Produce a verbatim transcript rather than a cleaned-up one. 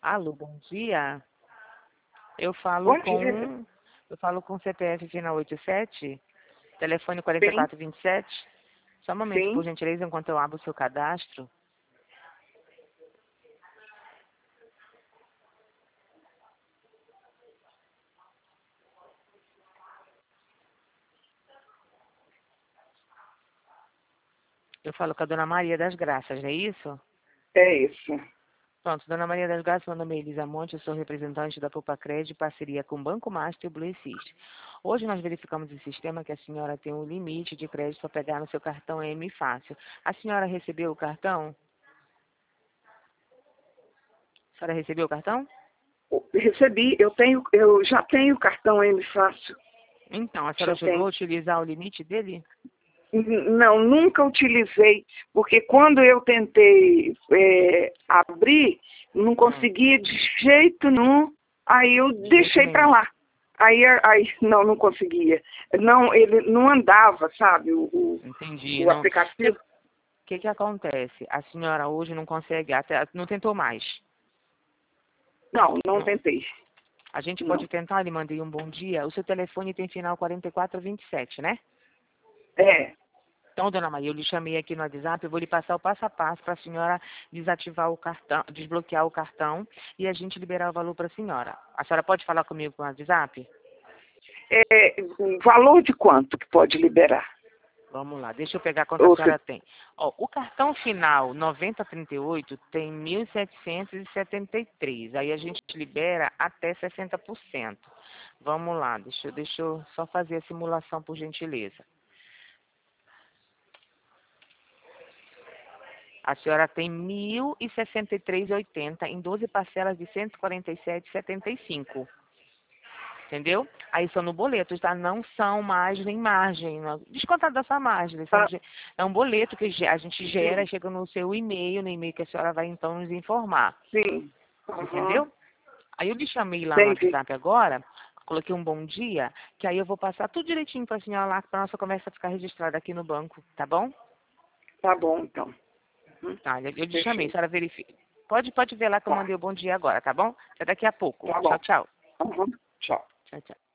Alô, bom dia. Eu falo Bom com dia. eu falo com C P F final oitenta e sete, telefone quarenta e Sim, quatro vinte e sete. Só um momento, por sim. gentileza, enquanto eu abro o seu cadastro. Eu falo com a dona Maria das Graças, não é isso? É isso. Pronto, dona Maria das Graças, meu nome é Elisa Monte, eu sou representante da Popacred, parceria com o Banco Master e o Blue Assist. Hoje nós verificamos em sistema que a senhora tem um limite de crédito para pegar no seu cartão M Fácil. A senhora recebeu o cartão? A senhora recebeu o cartão? Recebi, eu tenho, eu já tenho o cartão M Fácil. Então, a senhora Já chegou a tenho. utilizar o limite dele? N- Não, nunca utilizei, porque quando eu tentei é, abrir, não Hum, conseguia de jeito nenhum, aí eu de jeito deixei para nenhum. lá. Aí, aí, não, não conseguia. Não, ele não andava, sabe, o, o, Entendi. o Não. O que, aplicativo. que que acontece? A senhora hoje não consegue, até não tentou mais. Não, não Não. tentei. A gente Não. pode tentar, lhe mandei um bom dia. O seu telefone tem final quarenta e quatro vinte e sete, né? É, Então, dona Maria, eu lhe chamei aqui no WhatsApp, eu vou lhe passar o passo a passo para a senhora desativar o cartão, desbloquear o cartão e a gente liberar o valor para a senhora. A senhora pode falar comigo no WhatsApp? é, o valor de quanto que pode liberar? Vamos lá, deixa eu pegar quanto a Ou senhora tem. Ó, o cartão final noventa trinta e oito tem mil setecentos e setenta e três. Aí a gente libera até sessenta por cento. Vamos lá, deixa, eu- deixa eu só fazer a simulação por gentileza. A senhora tem mil e sessenta e três e oitenta em doze parcelas de cento e quarenta e sete e setenta e cinco. Entendeu? Aí são no boleto, tá? Não são margem nem margem. não- Descontado da sua margem. São, ah, ge- é um boleto que ge- a gente gera, sim, chega no seu e-mail, no e-mail que a senhora vai então nos informar. sim. Aham, Entendeu? Aí eu lhe chamei lá no entendi. WhatsApp agora, coloquei um bom dia, que aí eu vou passar tudo direitinho para a senhora lá, para nossa conversa ficar registrada aqui no banco, tá bom? Tá bom, então. Uhum, Tá, eu eu lhe chamei, a perfeito. senhora verifica. Pode, pode ver lá que eu Tá, mandei o bom dia agora, tá bom? Até daqui a pouco. tá Tchau, bom. tchau. Uhum, tchau. Tchau, tchau.